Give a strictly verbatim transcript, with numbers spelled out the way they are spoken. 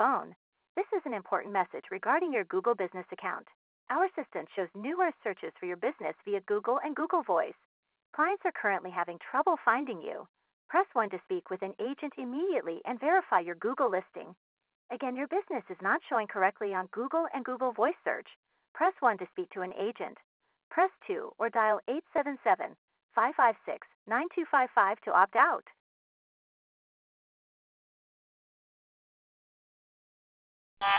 phone. This is an important message regarding your Google Business account. Our assistant shows numerous searches for your business via Google and Google Voice. Clients are currently having trouble finding you. Press one to speak with an agent immediately and verify your Google listing. Again, your business is not showing correctly on Google and Google Voice search. Press one to speak to an agent. Press two or dial eight seven seven, five five six, nine two five five to opt out.